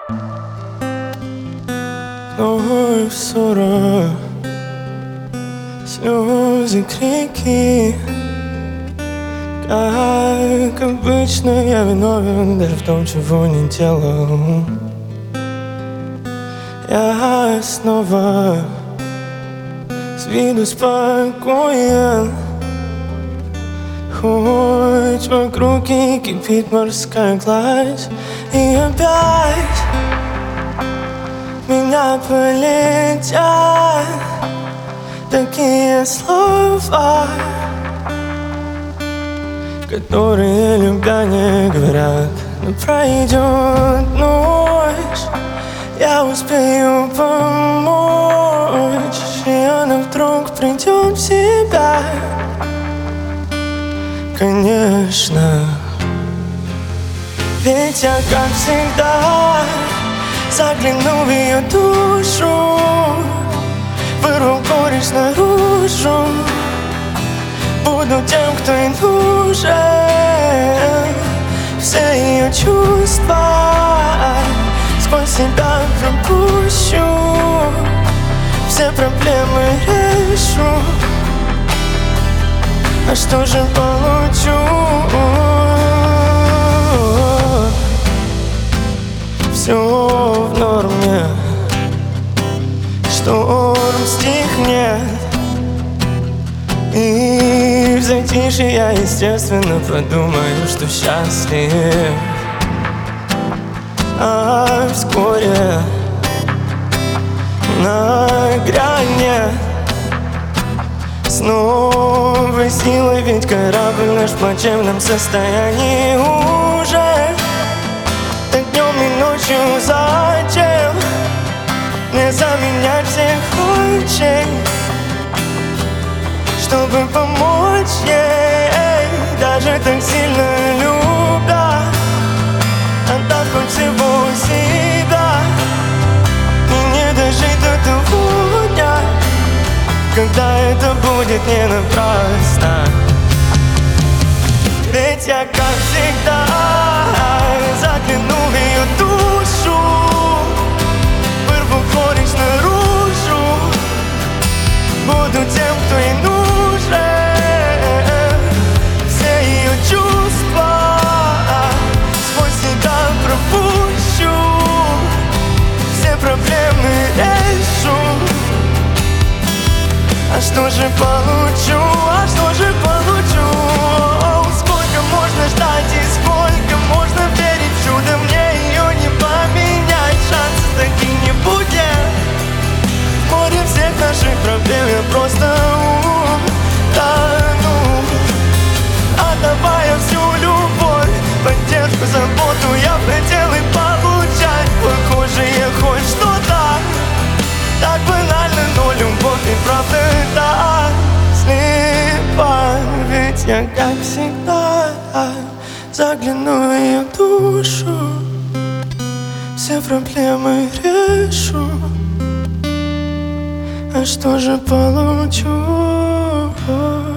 Ой, ссора, слезы, крики. Как обычно, я виновен даже в том, чего не делал. Я снова с виду спокоен, хоть вокруг и кипит морская гладь. И опять меня полетят такие слова, которые любя не говорят. Но пройдет ночь, я успею помочь, и она вдруг придет в себя. Конечно, ведь я, как всегда, загляну в ее душу, вырву горечь наружу. Буду тем, кто ей нужен. Все ее чувства сквозь себя пропущу, все проблемы решу. А что же получу? Все в норме, шторм стихнет, и в затишье я, естественно, подумаю, что счастлив. А вскоре на грани с новой силой, ведь корабль наш в плачевном состоянии уже. Так днем и ночью зачем не заменять всех лучей, чтобы помочь ей, даже так сильно любя, отдав хоть всего себя. И не дожить до того дня, когда это будет не напрасно. Ведь я, как всегда, загляну в ее душу, вырву горечь наружу. Буду тем, кто ей нужен. Все ее чувства сквозь себя пропущу, все проблемы решу. А что же получу? А что же получу? Сколько можно ждать и сколько можно верить в чудо? Мне ее не поменять, шансов таких не будет. В море всех наших проблем я просто утону, отдавая всю любовь, поддержку, заботу я хотел и получать. Похоже, я хоть что-то так банально, но любовь и правда так слепа. Ведь я, как всегда, загляну в ее душу, все проблемы решу. А что же получу?